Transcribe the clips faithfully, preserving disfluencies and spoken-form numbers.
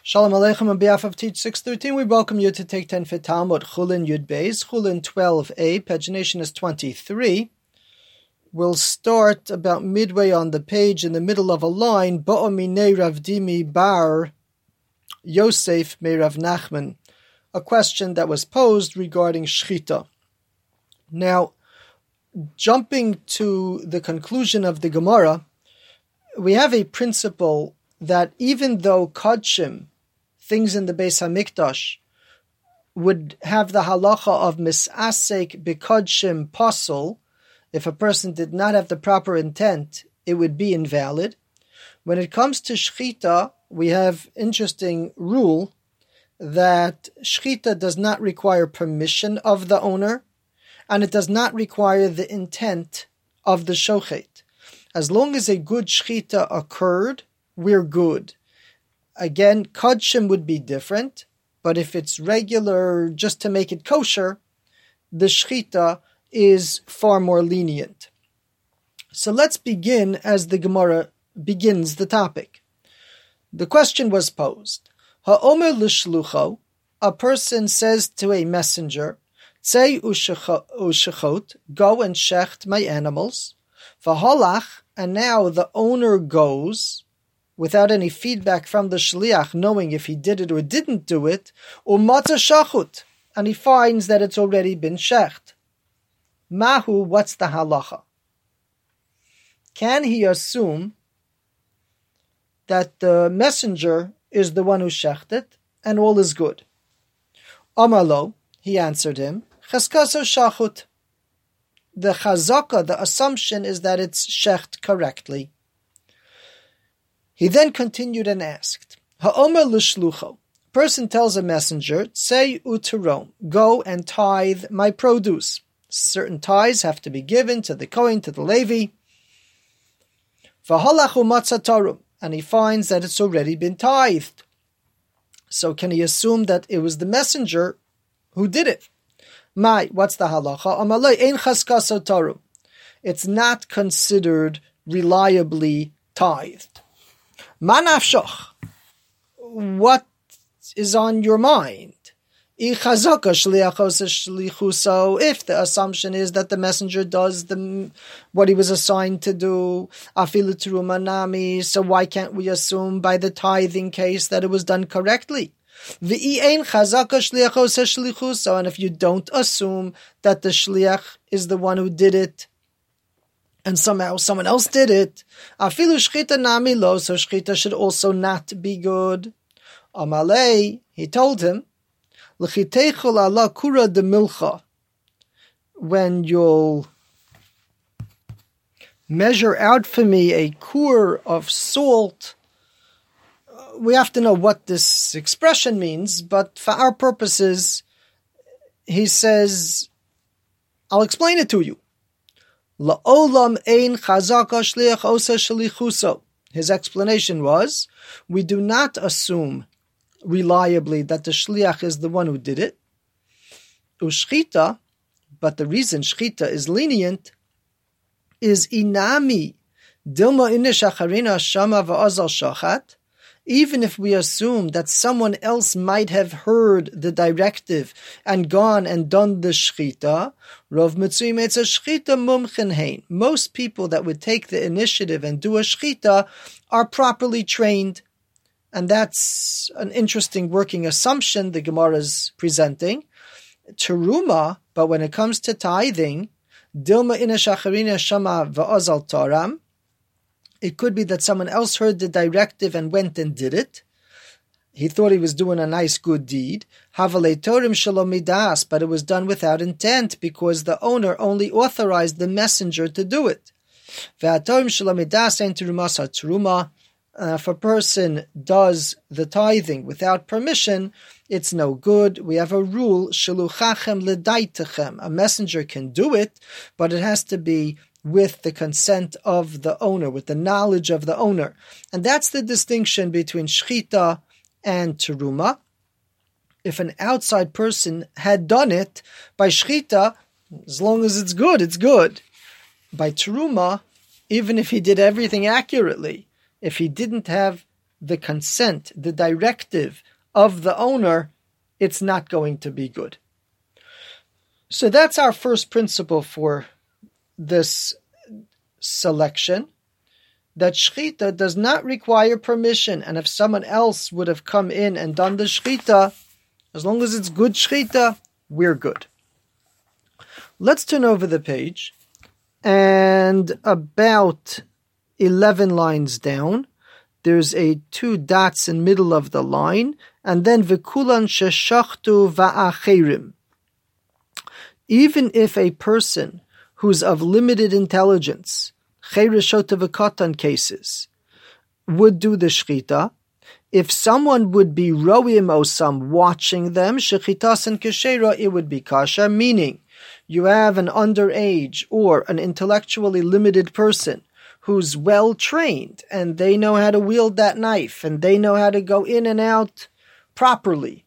Shalom Aleichem. On behalf of Teach six thirteen, we welcome you to take ten for Talmud, Chulin Yud Beis, Chulin twelve a, pagination is twenty-three. We'll start about midway on the page in the middle of a line, Ba'omine Rav Dimi Bar Yosef Me Rav Nachman, a question that was posed regarding Shchita. Now, jumping to the conclusion of the Gemara, we have a principle that even though Kodshim, things in the Beis Hamikdash, would have the halacha of misasek bekodshim pasul, if a person did not have the proper intent, it would be invalid. When it comes to shchita, we have interesting rule that shchita does not require permission of the owner, and it does not require the intent of the shochet. As long as a good shchita occurred, we're good. Again, kodshim would be different, but if it's regular just to make it kosher, the shchita is far more lenient. So let's begin as the Gemara begins the topic. The question was posed. Ha'omer l'shlucho, a person says to a messenger, Tzei u'shechot, go and shecht my animals. V'holach, and now the owner goes, without any feedback from the shliach, knowing if he did it or didn't do it, u'matza shachut, and he finds that it's already been shecht. Mahu, what's the halacha? Can he assume that the messenger is the one who shechted, and all is good? Amarlo, he answered him, cheskaso shachut. The chazaka, the assumption is that it's shecht correctly. He then continued and asked, Ha'omer l'shlucho, person tells a messenger, Tzei u'terom, go and tithe my produce. Certain tithes have to be given to the Kohen, to the Levi. V'halach u'matzah tarum, and he finds that it's already been tithed. So can he assume that it was the messenger who did it? Mai, what's the halacha? Amalei ein chaskaso tarum. It's not considered reliably tithed. Manafshoch, what is on your mind? If the assumption is that the messenger does the what he was assigned to do, so why can't we assume by the tithing case that it was done correctly? And if you don't assume that the shliach is the one who did it, and somehow someone else did it, afilu shchita nami lo, so shchita should also not be good. Amalei, he told him, l'chiteichol ala kura de milcha, when you'll measure out for me a kur of salt, we have to know what this expression means, but for our purposes, he says, I'll explain it to you. La'olam ein chazaka shliach osa shlichuso. His explanation was, we do not assume reliably that the shliach is the one who did it. Ushchita, but the reason shchita is lenient is inami dilma inish acharina shama va'azal shachat. Even if we assume that someone else might have heard the directive and gone and done the shchita, Rov Mitzuyim it's a shchita mumchen hein. Most people that would take the initiative and do a shchita are properly trained. And that's an interesting working assumption the Gemara is presenting. Teruma, but when it comes to tithing, Dilma ina shacharina shama va'azal taram, it could be that someone else heard the directive and went and did it. He thought he was doing a nice, good deed. Havale torim shalom midas, but it was done without intent because the owner only authorized the messenger to do it. Ve'atorim shalom midas ein terumas ha-teruma. If a person does the tithing without permission, it's no good. We have a rule, shaluchachem ledaitechem. A messenger can do it, but it has to be with the consent of the owner, with the knowledge of the owner. And that's the distinction between shchita and teruma. If an outside person had done it by shchita, as long as it's good, it's good. By teruma, even if he did everything accurately, if he didn't have the consent, the directive of the owner, it's not going to be good. So that's our first principle for this selection, that shechita does not require permission, and if someone else would have come in and done the shechita, as long as it's good shechita, we're good. Let's turn over the page, and about eleven lines down, there's a two dots in middle of the line, and then v'kulan sheshachtu va'acherim. Even if a person who's of limited intelligence, cheireshota v'katan cases, would do the shechita, if someone would be roim osam watching them, shechitas and keshera, it would be kasha, meaning you have an underage or an intellectually limited person who's well trained and they know how to wield that knife and they know how to go in and out properly.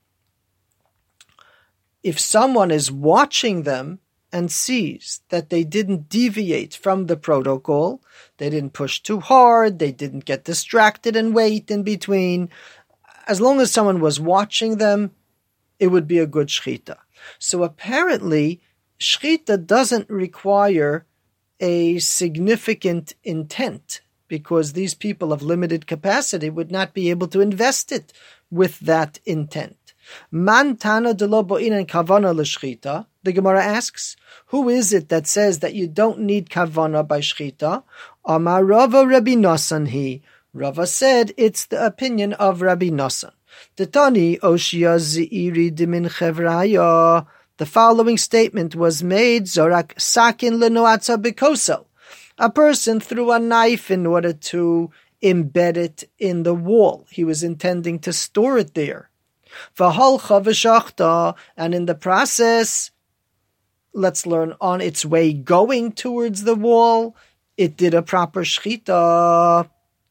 If someone is watching them and sees that they didn't deviate from the protocol, they didn't push too hard, they didn't get distracted and wait in between, as long as someone was watching them, it would be a good shechita. So apparently, shechita doesn't require a significant intent, because these people of limited capacity would not be able to invest it with that intent. Man tana de lo bo'inen kavana l'shchita. The Gemara asks, who is it that says that you don't need kavana by shchita? Amar Rava Rabbi Nosson he. Rava said it's the opinion of Rabbi Nosson. Detani oshia zeiri dimin chevraya. The following statement was made, Zorak sakin lenoatza bekosel. A person threw a knife in order to embed it in the wall. He was intending to store it there. V'halcha v'shachta, and in the process, let's learn, on its way going towards the wall, it did a proper shechita,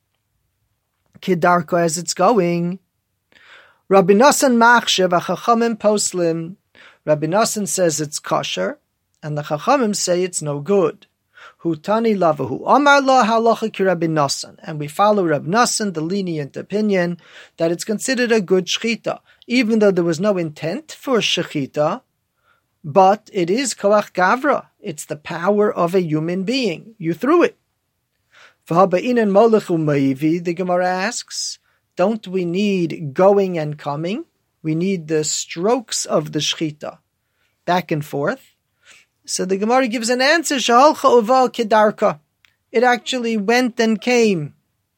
kidarko, as it's going. Rabbi Nosson machshev ha'chachamim poslim. Rabbi Nosson says it's kosher, and the Chachamim say it's no good. Hutani lavahu Amar la halacha ki Rabbi Nosson, and we follow Rabbi Nosson, the lenient opinion that it's considered a good shechita, even though there was no intent for shechita, but it is koach gavra. It's the power of a human being. You threw it. V'haba'inen molechu meivi, the Gemara asks, don't we need going and coming? We need the strokes of the shechita, back and forth. So the Gemara gives an answer, Shahalcha uval kedarka. It actually went and came.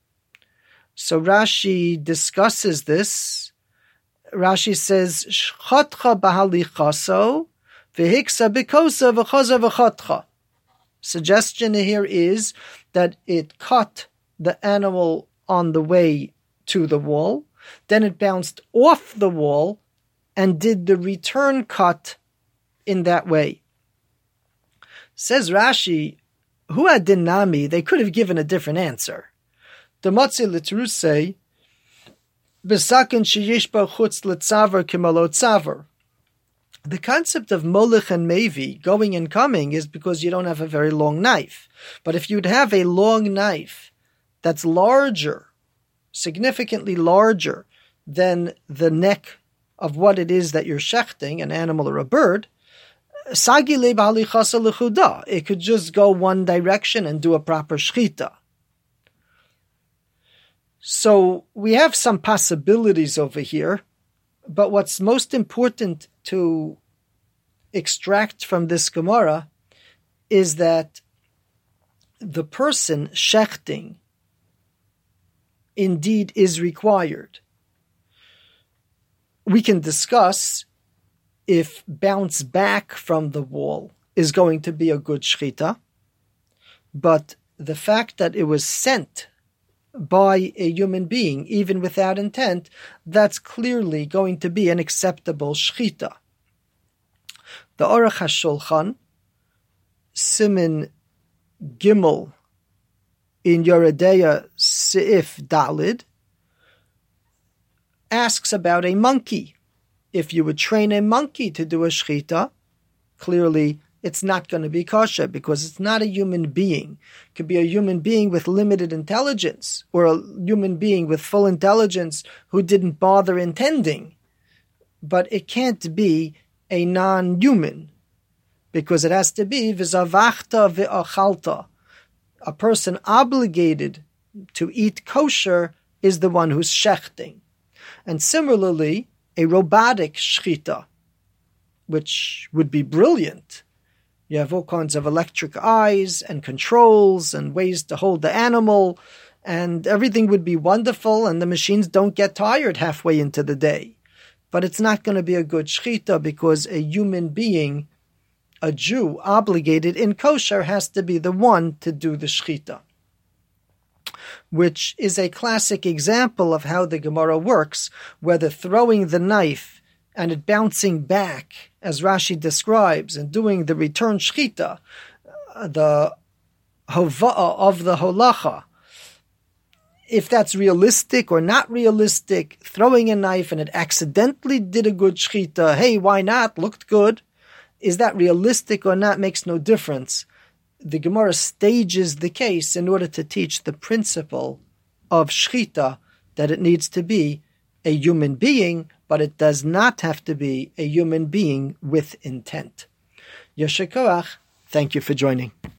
So Rashi discusses this. Rashi says, Shchatcha bahalichaso, v'hiksa bikosa v'chaza v'chatcha. Suggestion here is that it cut the animal on the way to the wall, then it bounced off the wall and did the return cut in that way. Says Rashi, Hua dinami, they could have given a different answer. The Motzi Litruse, Besakin sheyesh ba chutz letzavar kimalot tzavar. The concept of molech and mevi, going and coming, is because you don't have a very long knife. But if you'd have a long knife that's larger, significantly larger than the neck of what it is that you're shechting, an animal or a bird, it could just go one direction and do a proper shechita. So we have some possibilities over here, but what's most important to extract from this Gemara is that the person shechting indeed is required. We can discuss if bounce back from the wall is going to be a good shechita, but the fact that it was sent by a human being, even without intent, that's clearly going to be an acceptable shechita. The Aruch HaShulchan, Simin Gimel, in Yoredeya Seif Dalid, asks about a monkey. If you would train a monkey to do a shechita, clearly it's not going to be kosher because it's not a human being. It could be a human being with limited intelligence or a human being with full intelligence who didn't bother intending. But it can't be a non-human because it has to be v'zavachta v'achalta. A person obligated to eat kosher is the one who's shechting. And similarly, a robotic shchita, which would be brilliant. You have all kinds of electric eyes and controls and ways to hold the animal, and everything would be wonderful, and the machines don't get tired halfway into the day. But it's not going to be a good shchita because a human being, a Jew obligated in kosher, has to be the one to do the shchita, which is a classic example of how the Gemara works, whether throwing the knife and it bouncing back, as Rashi describes, and doing the return shchita, the hova'ah of the holacha, if that's realistic or not realistic, throwing a knife and it accidentally did a good shchita, hey, why not? Looked good. Is that realistic or not makes no difference. The Gemara stages the case in order to teach the principle of shchita, that it needs to be a human being, but it does not have to be a human being with intent. Yasher koach. Thank you for joining.